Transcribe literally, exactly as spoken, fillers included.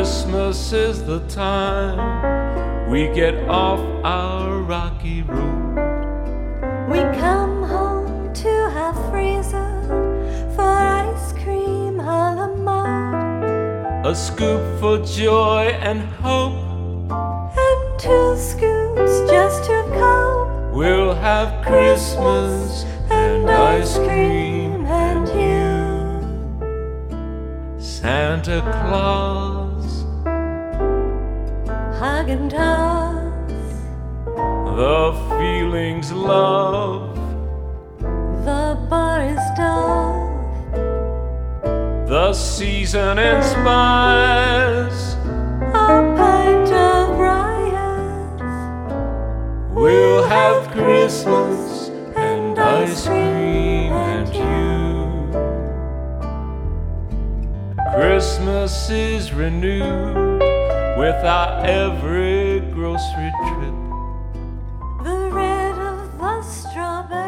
Christmas is the time we get off our rocky road. We come home to have freezer for ice cream a la mode, a scoop for joy and hope, and two scoops just to cope. We'll have Christmas and ice cream and you, Santa Claus, Haagen-Dazs, the feelings love, the bar is dull, the season inspires a pint of riots. We'll have Christmas and ice cream and you. Christmas is renewed with our every grocery trip. The red of the strawberry